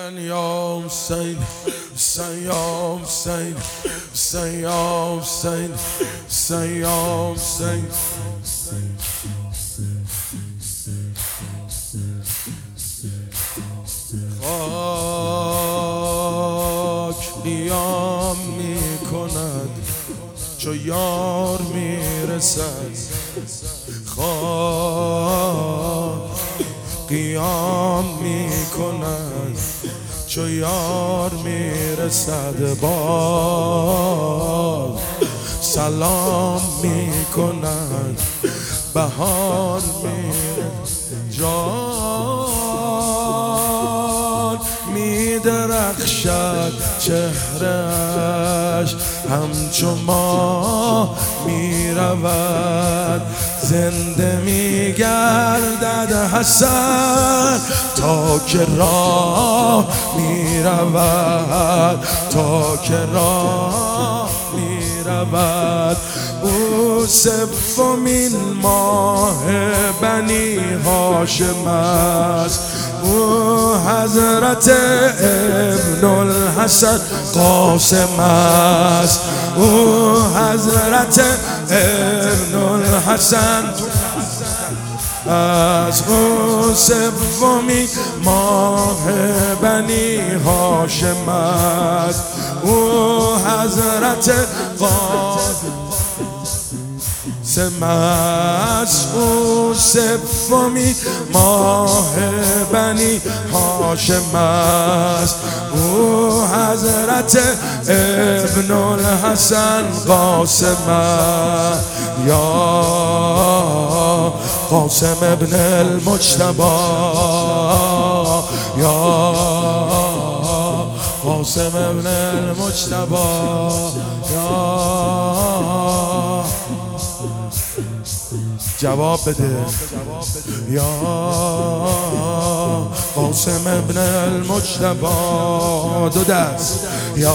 حسین یا حسین، حسین یا حسین، حسین یا حسین، حسین یا حسین. خاک قیام می کند چو یار می رسد، خاک قیام می کند چو یار می رسد، باز سلام می کند بهار می جان می درخشد چهرش همچو ماه می رود، زنده می گردد حسن تا که راه می رود، تا که راه می رود. او سومین ماه بنی هاشم است، او حضرت ابن الحسن قاسم است، او حضرت ابن الحسن از او سومین ماه بنی هاشم است، او حضرت قاسم است، او سومین ماه بنی هاشم است، او حضرت ابن الحسن قاسم است. یا قاسم ابن المجتبی، یا قاسم ابن المجتبی، یا جواب بده. یا قاسم ابن المجتبی، دو دست. یا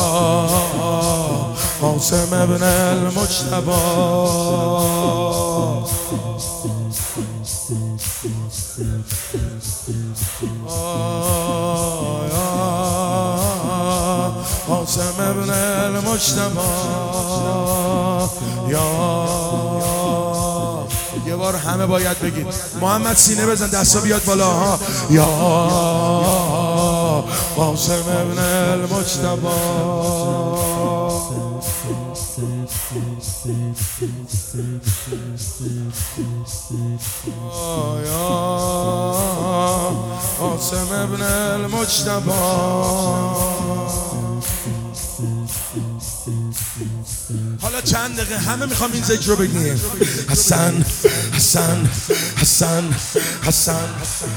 قاسم ابن المجتبی، قاسم ابن المجتبی. یا یه بار همه باید بگید محمد سینه بزن، دستا بیاد بالا ها. یا قاسم ابن المجتبی، یا قاسم ابن المجتبی. حالا چند دقیقه همه میخوام این ذکر رو بگیم. حسن حسن حسن حسن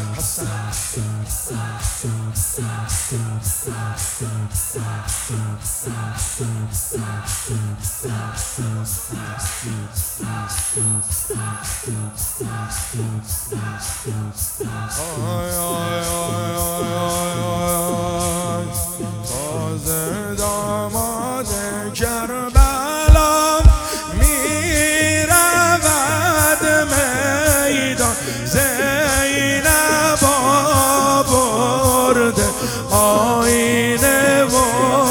تازه داماد کربلا میرود میدان، زینب آورده آینه و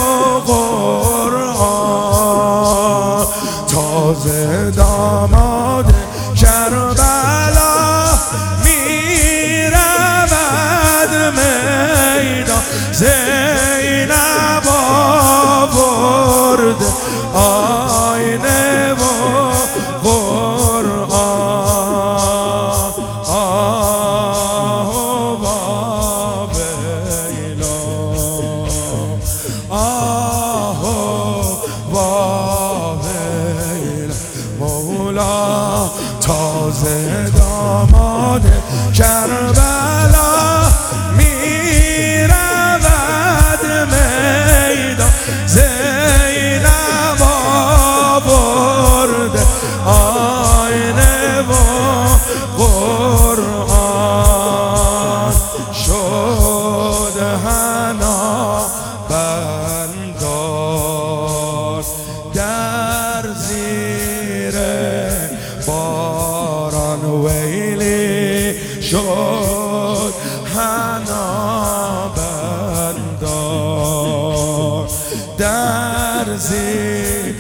قرآن، تازه داماد کربلا میرود میدان، زینب آورده آینه و قرآن. آه ویلا، آه ویلا، مولا تازه داماد کربلا میرود میدان، زینب آورده آینه و قرآن، شد حنا بندار در زیر باران، ویلی شد حنا بندار در زیر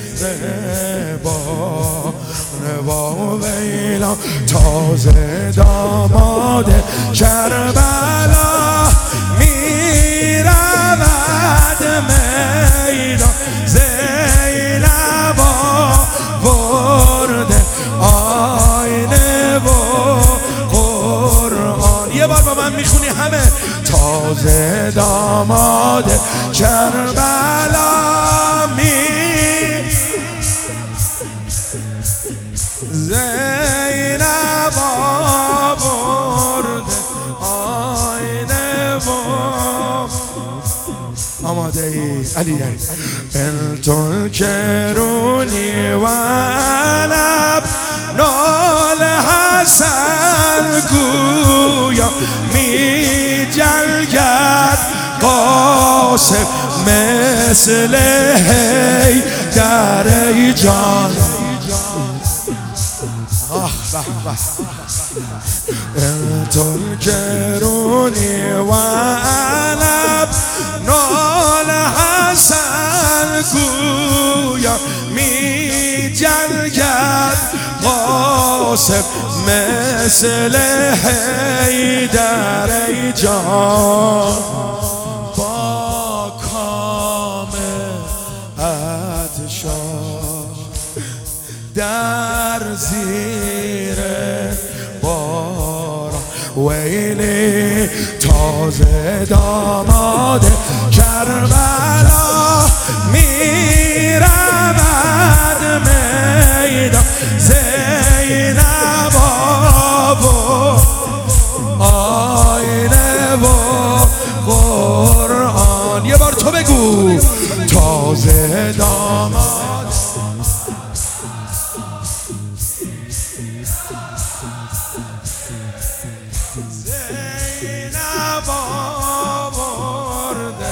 با ویلا تازه داماد کربلا میرود میدان زینب آورده آینه و قرآن. یه بار با من میخونی همه. تازه داماد کربلا زینب آورده آینه و آماده ای علی انتون کرونی و علب نال حسن گویا می جلگد قاسم مثل هی در ای جان. انتون کرونی و علب نال حسن گویا می جلگد قاسم مثل حیدر ای جان. با کام اتشار در زیر باران ویلی تازه داماد کربلا میرود میدان زینب آینه و قرآن. یه بار تو بگو. تازه داماد زینب آورده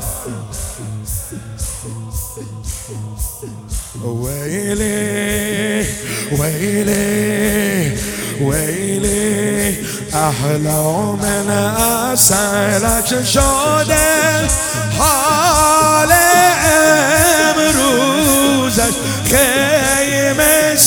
ویلی ویلی ویلی احلام اصلک شده حال امروزش خیمه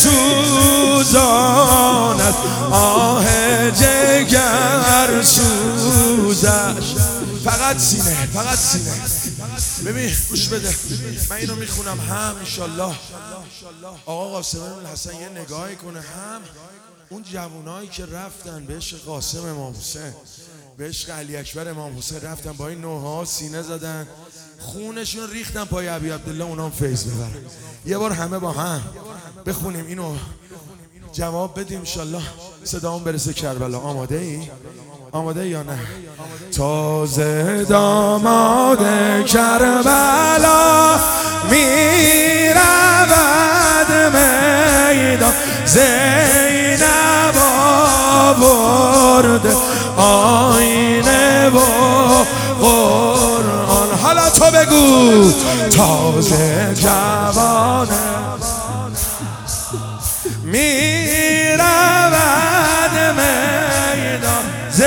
سوزاند آه جگر سوزش. فقط سینه فقط سینه. ببین گوش بده من اینو میخونم هم انشالله آقا قاسم الحسن یه نگاهی کنه هم اون جوانایی که رفتن به عشق قاسم امام حسین به عشق علی اکبر امام حسین رفتن با این نوها سینه زدن خونشون ریختن پای ابی عبدالله اونام فیض ببرن. یه بار همه با هم بخونیم اینو جواب بدیم انشالله صدامون برسه کربلا. آماده ای؟ آماده یا نه؟ تازه داماد کربلا میرود میدان زینب آورده آینه و قرآن. حالا تو بگو. تازه جوانه میرود میدان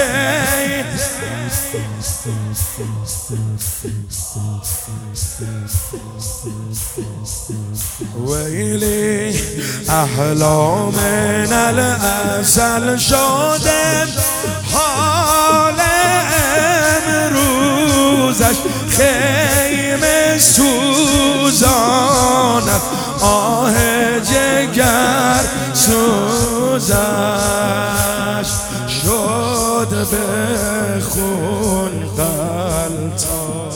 ویلی احلام الازل شده حال امروزش خیمه سوزاند آه جگر سوزش شد به خون غلطان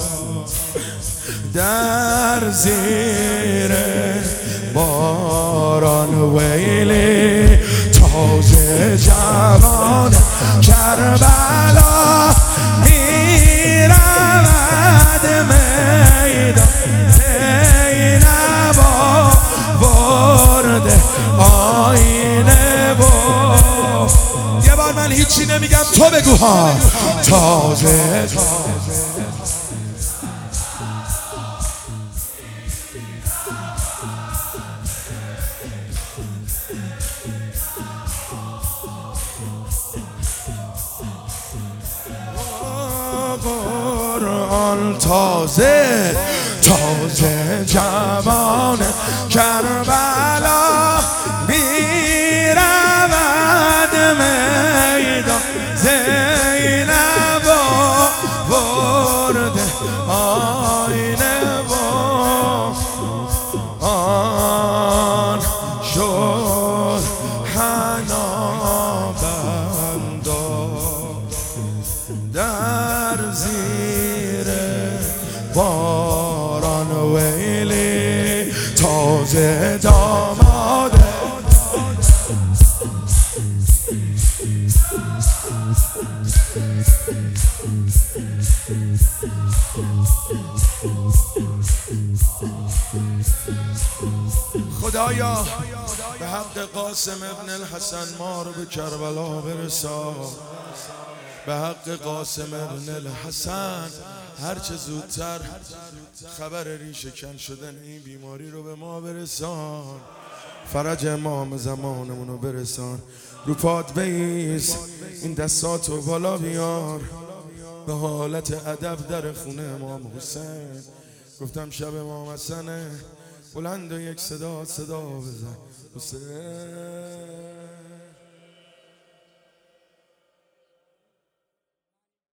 در زیر باران ویلی تازه جوان کربلا میرود میدان زینب آورده آینه و یه بار من هیچی نمیگم تو بگو ها. تازه قرآن تازه تازه جوان کربلا میرود میدان زینب برده آینه و آن شد حنا بندا در زیر باران ویلی تازه داماده خدایا به حق قاسم ابن الحسن ما رو به کربلا برسان، به حق قاسم ابن الحسن هرچه زودتر خبر ریشه کن شدن این بیماری رو به ما برسان، فرج امام زمانمون رو برسان. رو پات بیست، این دستاتو بالا بیار، به حالت ادب در خونه امام حسین. گفتم شب امام حسنه، بلند و یک صدا بزن حسین.